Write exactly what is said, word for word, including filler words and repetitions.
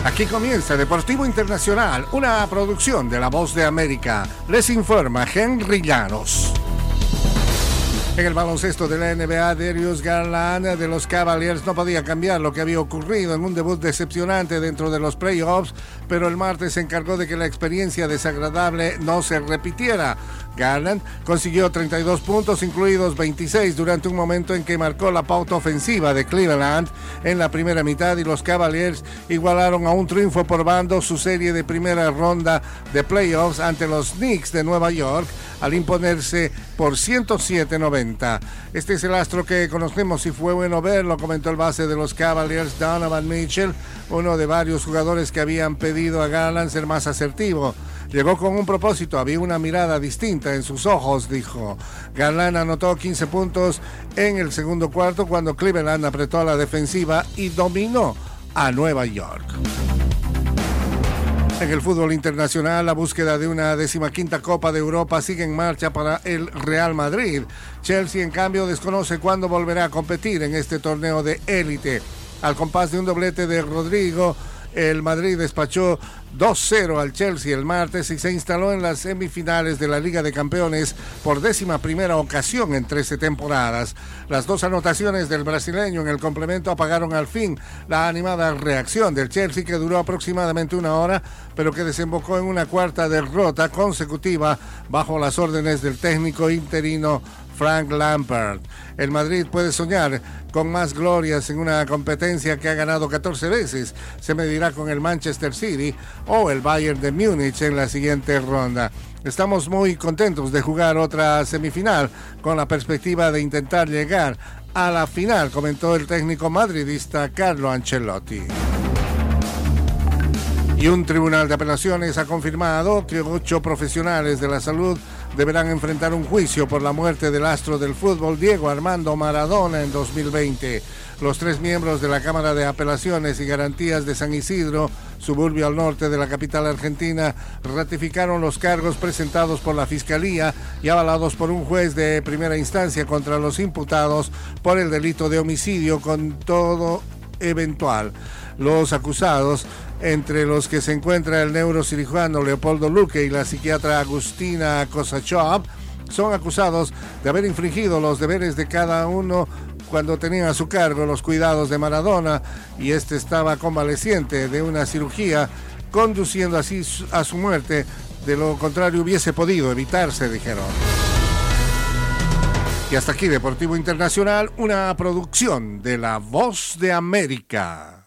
Aquí comienza Deportivo Internacional, una producción de La Voz de América. Les informa Henry Llanos. En el baloncesto de la N B A, Darius Garland de los Cavaliers no podía cambiar lo que había ocurrido en un debut decepcionante dentro de los playoffs, pero el martes se encargó de que la experiencia desagradable no se repitiera. Garland consiguió treinta y dos puntos, incluidos veintiséis, durante un momento en que marcó la pauta ofensiva de Cleveland en la primera mitad, y los Cavaliers igualaron a un triunfo por bando su serie de primera ronda de playoffs ante los Knicks de Nueva York al imponerse por ciento siete a noventa. Este es el astro que conocemos y fue bueno verlo, comentó el base de los Cavaliers, Donovan Mitchell, uno de varios jugadores que habían pedido a Garland ser más asertivo. Llegó con un propósito, había una mirada distinta en sus ojos, dijo. Garland anotó quince puntos en el segundo cuarto cuando Cleveland apretó a la defensiva y dominó a Nueva York. En el fútbol internacional, la búsqueda de una decimaquinta Copa de Europa sigue en marcha para el Real Madrid. Chelsea, en cambio, desconoce cuándo volverá a competir en este torneo de élite. Al compás de un doblete de Rodrigo, el Madrid despachó dos cero al Chelsea el martes y se instaló en las semifinales de la Liga de Campeones por décima primera ocasión en trece temporadas. Las dos anotaciones del brasileño en el complemento apagaron al fin la animada reacción del Chelsea, que duró aproximadamente una hora, pero que desembocó en una cuarta derrota consecutiva bajo las órdenes del técnico interino Frank Lampard. El Madrid puede soñar con más glorias en una competencia que ha ganado catorce veces. Se medirá con el Manchester City o el Bayern de Múnich en la siguiente ronda. Estamos muy contentos de jugar otra semifinal con la perspectiva de intentar llegar a la final, comentó el técnico madridista Carlo Ancelotti. Y un tribunal de apelaciones ha confirmado que ocho profesionales de la salud deberán enfrentar un juicio por la muerte del astro del fútbol Diego Armando Maradona en dos mil veinte. Los tres miembros de la Cámara de Apelaciones y Garantías de San Isidro, suburbio al norte de la capital argentina, ratificaron los cargos presentados por la Fiscalía y avalados por un juez de primera instancia contra los imputados por el delito de homicidio con todo eventual. Los acusados, entre los que se encuentra el neurocirujano Leopoldo Luque y la psiquiatra Agustina Kosachov, son acusados de haber infringido los deberes de cada uno cuando tenían a su cargo los cuidados de Maradona y este estaba convaleciente de una cirugía, conduciendo así a su muerte. De lo contrario hubiese podido evitarse, dijeron. Y hasta aquí Deportivo Internacional, una producción de La Voz de América.